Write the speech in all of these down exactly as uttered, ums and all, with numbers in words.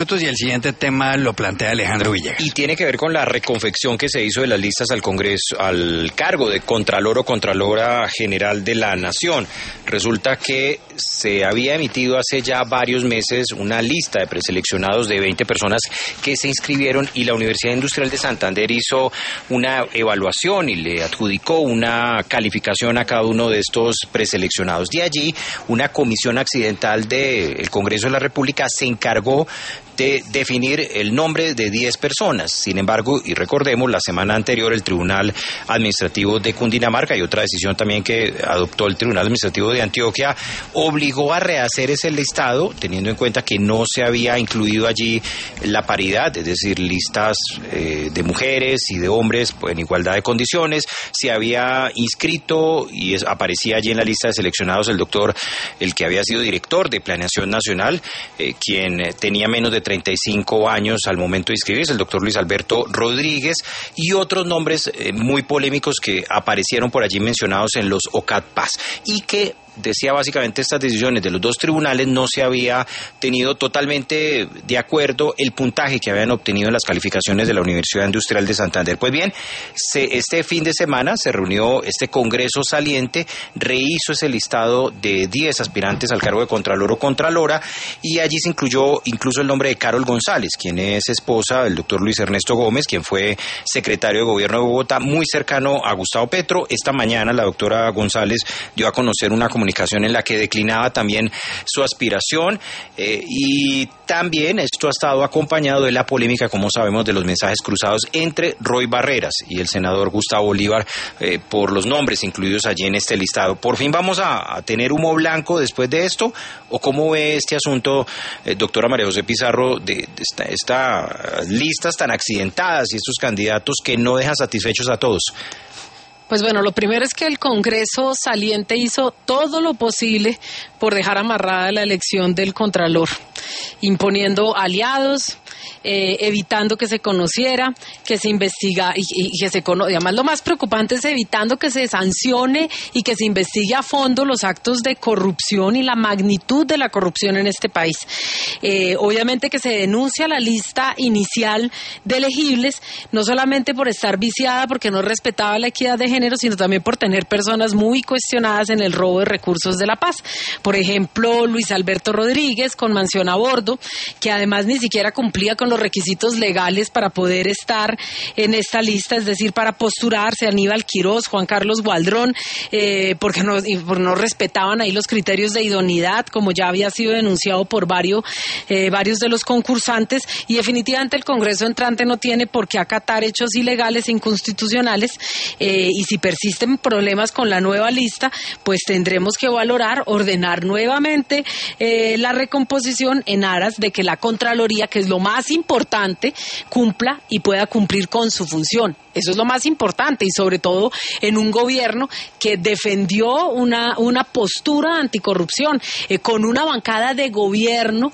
Y el siguiente tema lo plantea Alejandro Villegas. Y tiene que ver con la reconfección que se hizo de las listas al Congreso, al cargo de Contralor o Contralora General de la Nación. Resulta que se había emitido hace ya varios meses una lista de preseleccionados de veinte personas que se inscribieron y la Universidad Industrial de Santander hizo una evaluación y le adjudicó una calificación a cada uno de estos preseleccionados. De allí, una comisión accidental del Congreso de la República se encargó de definir el nombre de diez personas. Sin embargo, y recordemos, la semana anterior el Tribunal Administrativo de Cundinamarca y otra decisión también que adoptó el Tribunal Administrativo de Antioquia obligó a rehacer ese listado, teniendo en cuenta que no se había incluido allí la paridad, es decir, listas eh, de mujeres y de hombres en igualdad de condiciones. Se había inscrito y es, aparecía allí en la lista de seleccionados el doctor, el que había sido director de Planeación Nacional, eh, quien tenía menos de treinta y cinco años al momento de inscribirse, el doctor Luis Alberto Rodríguez, y otros nombres eh, muy polémicos que aparecieron por allí mencionados en los O C A D P A S, y que decía básicamente estas decisiones de los dos tribunales no se había tenido totalmente de acuerdo el puntaje que habían obtenido en las calificaciones de la Universidad Industrial de Santander. Pues bien, se, este fin de semana se reunió este Congreso saliente, rehizo ese listado de diez aspirantes al cargo de Contralor o Contralora, y allí se incluyó incluso el nombre de Carol González, quien es esposa del doctor Luis Ernesto Gómez, quien fue secretario de Gobierno de Bogotá, muy cercano a Gustavo Petro. Esta mañana la doctora González dio a conocer una comunicación en la que declinaba también su aspiración, eh, y también esto ha estado acompañado de la polémica, como sabemos, de los mensajes cruzados entre Roy Barreras y el senador Gustavo Bolívar eh, por los nombres incluidos allí en este listado. ¿Por fin vamos a, a tener humo blanco después de esto? ¿O cómo ve este asunto, eh, doctora María José Pizarro, de, de estas esta listas tan accidentadas y estos candidatos que no dejan satisfechos a todos? Pues bueno, lo primero es que el Congreso saliente hizo todo lo posible por dejar amarrada la elección del Contralor, imponiendo aliados, eh, evitando que se conociera, que se investiga y, y que se conoce. Además, lo más preocupante es evitando que se sancione y que se investigue a fondo los actos de corrupción y la magnitud de la corrupción en este país. Eh, obviamente que se denuncia la lista inicial de elegibles, no solamente por estar viciada, porque no respetaba la equidad de género, sino también por tener personas muy cuestionadas en el robo de recursos de la paz. Por ejemplo, Luis Alberto Rodríguez, con mansión a bordo, que además ni siquiera cumplía con los requisitos legales para poder estar en esta lista, es decir, para postularse. Aníbal Quirós, Juan Carlos Gualdrón, eh, porque no, porque no respetaban ahí los criterios de idoneidad, como ya había sido denunciado por varios, eh, varios de los concursantes, y definitivamente el Congreso entrante no tiene por qué acatar hechos ilegales e inconstitucionales, eh, y si persisten problemas con la nueva lista, pues tendremos que valorar, ordenar nuevamente eh, la recomposición en aras de que la Contraloría, que es lo más importante, cumpla y pueda cumplir con su función. Eso es lo más importante, y sobre todo en un gobierno que defendió una, una postura anticorrupción, eh, con una bancada de gobierno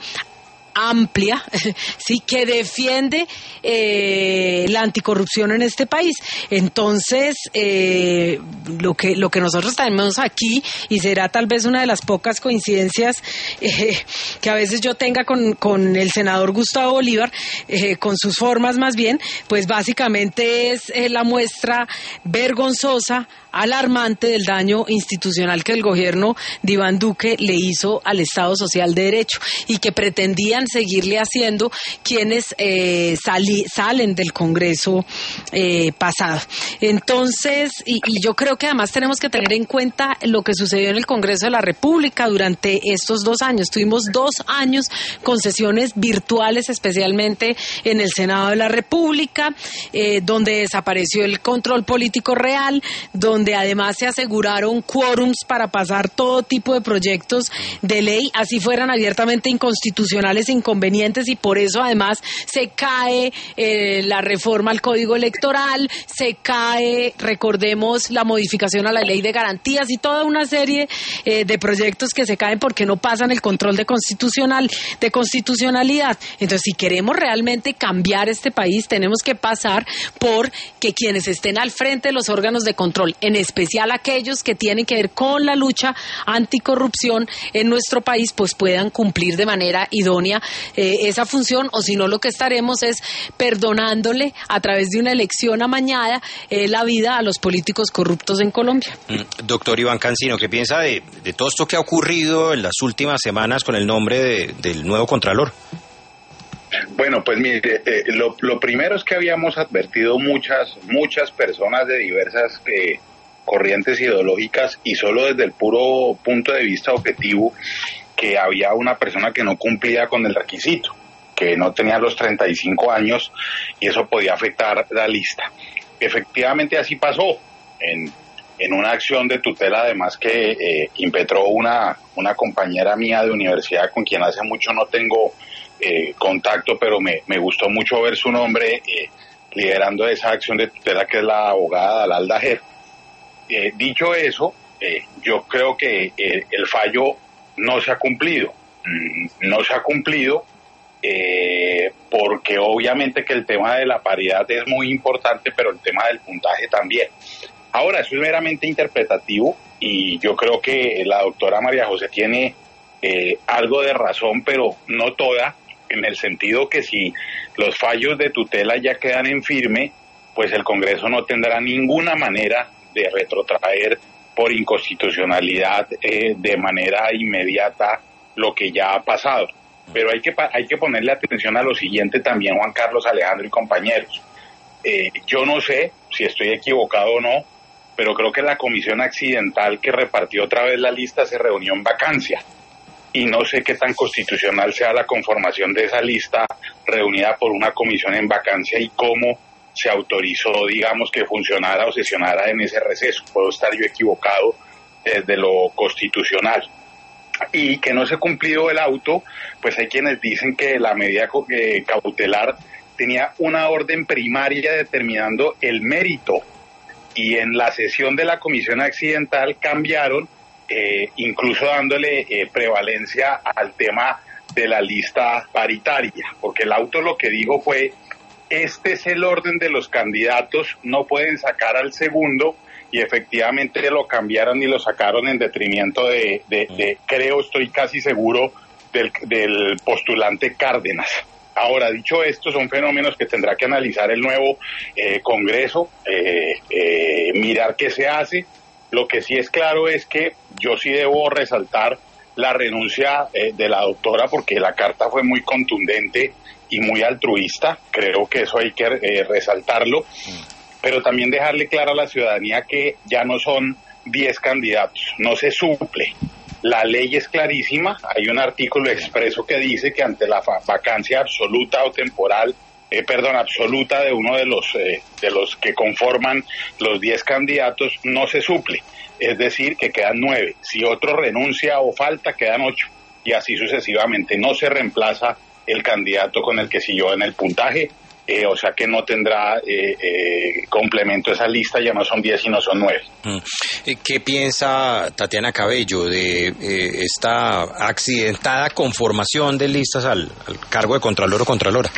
amplia, sí, que defiende eh, la anticorrupción en este país. Entonces, eh, lo que lo que nosotros tenemos aquí, y será tal vez una de las pocas coincidencias eh, que a veces yo tenga con, con el senador Gustavo Bolívar, eh, con sus formas más bien, pues básicamente es eh, la muestra vergonzosa, alarmante del daño institucional que el gobierno de Iván Duque le hizo al Estado Social de Derecho, y que pretendían seguirle haciendo quienes eh, sali, salen del Congreso eh, pasado. Entonces, y, y yo creo que además tenemos que tener en cuenta lo que sucedió en el Congreso de la República durante estos dos años. Tuvimos dos años con sesiones virtuales, especialmente en el Senado de la República, eh, donde desapareció el control político real, donde donde además se aseguraron quórums para pasar todo tipo de proyectos de ley, así fueran abiertamente inconstitucionales e inconvenientes, y por eso además se cae eh, la reforma al Código Electoral, se cae, recordemos, la modificación a la Ley de Garantías y toda una serie eh, de proyectos que se caen porque no pasan el control de constitucional, de constitucionalidad. Entonces, si queremos realmente cambiar este país, tenemos que pasar por que quienes estén al frente de los órganos de control, en especial aquellos que tienen que ver con la lucha anticorrupción en nuestro país, pues puedan cumplir de manera idónea cumpla eh, esa función, o si no lo que estaremos es perdonándole a través de una elección amañada eh, la vida a los políticos corruptos en Colombia. Mm, doctor Iván Cancino, ¿qué piensa de, de todo esto que ha ocurrido en las últimas semanas con el nombre de, del nuevo Contralor? Bueno, pues mire, eh, lo, lo primero es que habíamos advertido muchas, muchas personas de diversas eh, corrientes ideológicas, y solo desde el puro punto de vista objetivo, que había una persona que no cumplía con el requisito, que no tenía los treinta y cinco años, y eso podía afectar la lista. Efectivamente así pasó, en, en una acción de tutela además que eh, impetró una, una compañera mía de universidad con quien hace mucho no tengo eh, contacto, pero me, me gustó mucho ver su nombre eh, liderando esa acción de tutela, que es la abogada Dalalda Ger. Eh, dicho eso, eh, yo creo que eh, el fallo no se ha cumplido, mm, no se ha cumplido eh, porque obviamente que el tema de la paridad es muy importante, pero el tema del puntaje también. Ahora, eso es meramente interpretativo, y yo creo que la doctora María José tiene eh, algo de razón, pero no toda, en el sentido que si los fallos de tutela ya quedan en firme, pues el Congreso no tendrá ninguna manera de retrotraer por inconstitucionalidad eh, de manera inmediata lo que ya ha pasado. Pero hay que hay que ponerle atención a lo siguiente también, Juan Carlos, Alejandro y compañeros. Eh, yo no sé si estoy equivocado o no, pero creo que la comisión accidental que repartió otra vez la lista se reunió en vacancia. Y no sé qué tan constitucional sea la conformación de esa lista reunida por una comisión en vacancia y cómo se autorizó, digamos, que funcionara o sesionara en ese receso. Puedo estar yo equivocado desde lo constitucional. Y que no se ha cumplido el auto, pues hay quienes dicen que la medida cautelar tenía una orden primaria determinando el mérito, y en la sesión de la comisión accidental cambiaron, eh, incluso dándole eh, prevalencia al tema de la lista paritaria, porque el auto lo que dijo fue: este es el orden de los candidatos, no pueden sacar al segundo, y efectivamente lo cambiaron y lo sacaron en detrimento de, de, de creo, estoy casi seguro, del, del postulante Cárdenas. Ahora, dicho esto, son fenómenos que tendrá que analizar el nuevo eh, Congreso, eh, eh, mirar qué se hace. Lo que sí es claro es que yo sí debo resaltar la renuncia eh, de la doctora, porque la carta fue muy contundente y muy altruista. Creo que eso hay que eh, resaltarlo, pero también dejarle claro a la ciudadanía que ya no son diez candidatos, no se suple. La ley es clarísima, hay un artículo expreso que dice que ante la vacancia absoluta o temporal, eh, perdón, absoluta de uno de los eh, de los que conforman los diez candidatos, no se suple, es decir, que quedan nueve. Si otro renuncia o falta, quedan ocho, y así sucesivamente. No se reemplaza el candidato con el que siguió en el puntaje, eh, o sea que no tendrá eh, eh, complemento esa lista, ya no son diez sino son nueve. ¿Qué piensa Tatiana Cabello de eh, esta accidentada conformación de listas al, al cargo de Contralor o Contralora?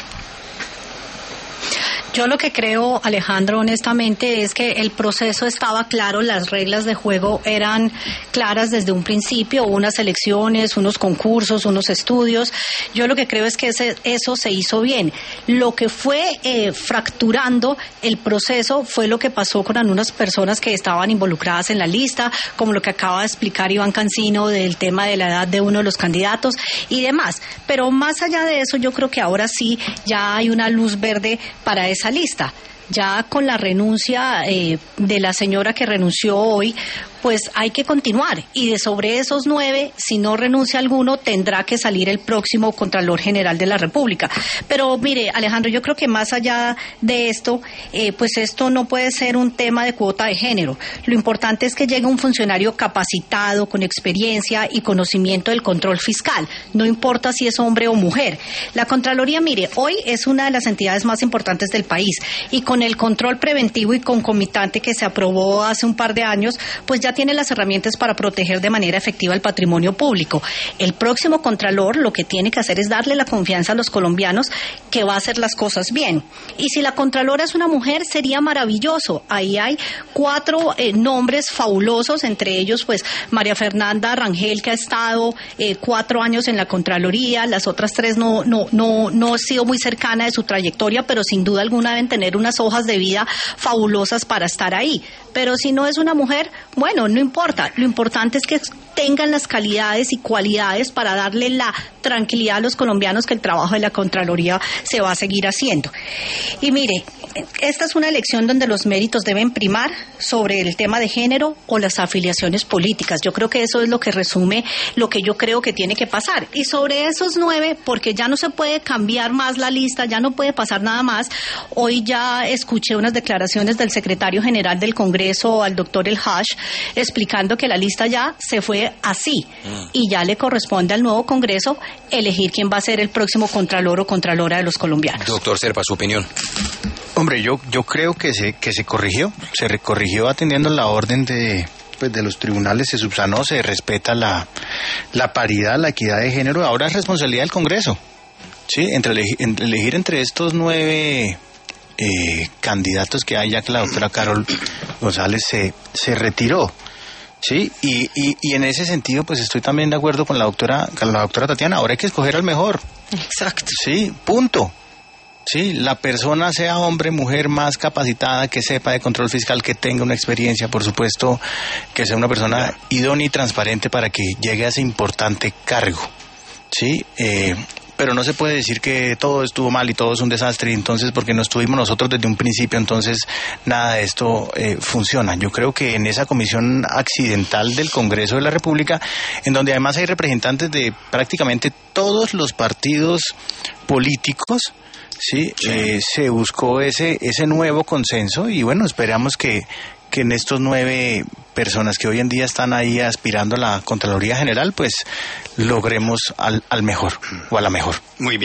Yo lo que creo, Alejandro, honestamente, es que el proceso estaba claro, las reglas de juego eran claras desde un principio, hubo unas elecciones, unos concursos, unos estudios. Yo lo que creo es que ese, eso se hizo bien. Lo que fue eh, fracturando el proceso fue lo que pasó con algunas personas que estaban involucradas en la lista, como lo que acaba de explicar Iván Cancino del tema de la edad de uno de los candidatos y demás. Pero más allá de eso, yo creo que ahora sí ya hay una luz verde para esa lista. Ya con la renuncia eh, de la señora que renunció hoy, pues hay que continuar, y de sobre esos nueve, si no renuncia alguno, tendrá que salir el próximo Contralor General de la República. Pero mire, Alejandro, yo creo que más allá de esto, eh, pues esto no puede ser un tema de cuota de género. Lo importante es que llegue un funcionario capacitado, con experiencia y conocimiento del control fiscal, no importa si es hombre o mujer. La Contraloría, mire, hoy es una de las entidades más importantes del país, y con con el control preventivo y concomitante que se aprobó hace un par de años, pues ya tiene las herramientas para proteger de manera efectiva el patrimonio público. El próximo Contralor lo que tiene que hacer es darle la confianza a los colombianos que va a hacer las cosas bien. Y si la Contralora es una mujer, sería maravilloso. Ahí hay cuatro eh, nombres fabulosos, entre ellos pues María Fernanda Rangel, que ha estado eh, cuatro años en la Contraloría, las otras tres no, no, no, no he sido muy cercana de su trayectoria, pero sin duda alguna deben tener unas hojas de vida fabulosas para estar ahí. Pero si no es una mujer, bueno, no importa. Lo importante es que tengan las calidades y cualidades para darle la tranquilidad a los colombianos que el trabajo de la Contraloría se va a seguir haciendo. Y mire, esta es una elección donde los méritos deben primar sobre el tema de género o las afiliaciones políticas. Yo creo que eso es lo que resume lo que yo creo que tiene que pasar. Y sobre esos nueve, porque ya no se puede cambiar más la lista, ya no puede pasar nada más. Hoy ya escuché unas declaraciones del secretario general del Congreso, al doctor El Hash, explicando que la lista ya se fue así mm. y ya le corresponde al nuevo Congreso elegir quién va a ser el próximo Contralor o Contralora de los colombianos. Doctor Serpa, su opinión. Hombre, yo yo creo que se que se corrigió, se corrigió atendiendo la orden de pues de los tribunales, se subsanó, se respeta la la paridad, la equidad de género. Ahora es responsabilidad del Congreso, sí, entre elegir, entre, elegir entre estos nueve eh, candidatos que hay, ya que la doctora Carol González se se retiró. Sí, y, y, y en ese sentido pues estoy también de acuerdo con la doctora con la doctora Tatiana, ahora hay que escoger al mejor. Exacto. Sí, punto. Sí, la persona, sea hombre, mujer, más capacitada, que sepa de control fiscal, que tenga una experiencia, por supuesto, que sea una persona idónea y transparente para que llegue a ese importante cargo. Sí, eh, pero no se puede decir que todo estuvo mal y todo es un desastre, y entonces porque no estuvimos nosotros desde un principio, entonces nada de esto eh, funciona. Yo creo que en esa comisión accidental del Congreso de la República, en donde además hay representantes de prácticamente todos los partidos políticos, sí, eh, se buscó ese ese nuevo consenso y bueno, esperamos que que en estos nueve personas que hoy en día están ahí aspirando a la Contraloría General, pues logremos al, al mejor o a la mejor. Muy bien.